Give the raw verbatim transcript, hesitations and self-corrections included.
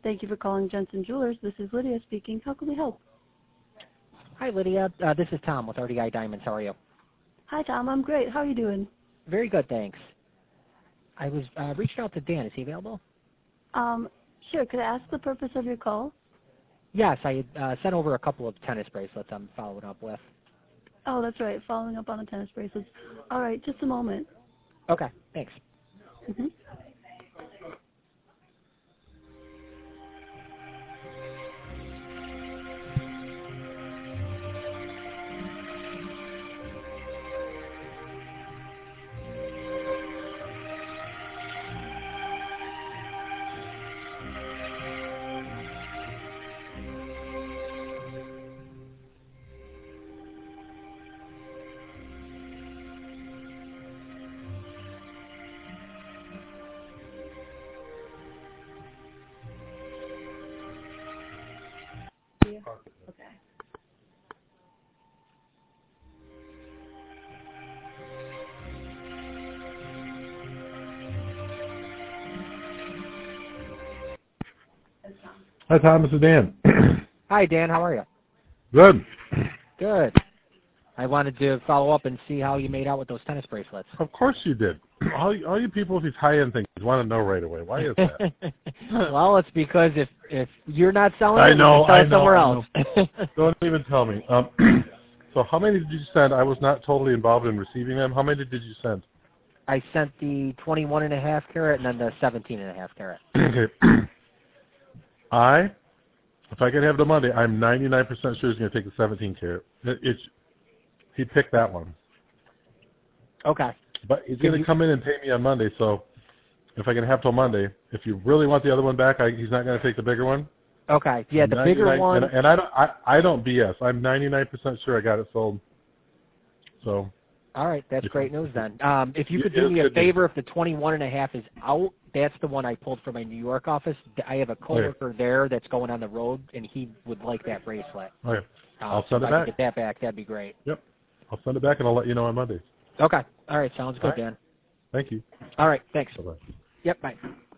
Thank you for calling Jensen Jewelers. This is Lydia speaking. How can we help? Hi, Lydia. Uh, this is Tom with R D I Diamonds. How are you? Hi, Tom. I'm great. How are you doing? Very good, thanks. I was uh, reaching out to Dan. Is he available? Um, sure. Could I ask the purpose of your call? Yes, I uh, sent over a couple of tennis bracelets I'm following up with. Oh, that's right. Following up on the tennis bracelets. All right. Just a moment. Okay, thanks. Mm-hmm. Yeah. Okay. Hi, Tom. This is Dan. Hi, Dan. How are you? Good. Good. I wanted to follow up and see how you made out with those tennis bracelets. Of course you did. All, all you people with these high-end things want to know right away. Why is that? Well, it's because if if you're not selling I it, know, we can sell I it know, somewhere I else. know. Don't even tell me. Um, so how many did you send? I was not totally involved in receiving them. How many did you send? I sent the twenty-one and a half carat and then the seventeen and a half carat. Okay. I, if I could have the Monday, I'm ninety-nine percent sure he's going to take the seventeen carat. It, it's, he picked that one. Okay. But he's Can going to you- come in and pay me on Monday, so if I can have till Monday, if you really want the other one back, I, he's not going to take the bigger one. Okay. Yeah, the bigger one. And, and I don't, I, I don't B S. I'm ninety-nine percent sure I got it sold. So. All right, that's great news then. Um, if you could It do is me a good news. favor, if the twenty-one and a half is out, that's the one I pulled from my New York office. I have a coworker there that's going on the road, and he would like that bracelet. Okay. Uh, I'll so send if it I back. could get that back, that'd be great. Yep. I'll send it back, and I'll let you know on Monday. Okay. All right, sounds good, All right. Dan. Thank you. All right, thanks. Bye-bye. Yep, bye.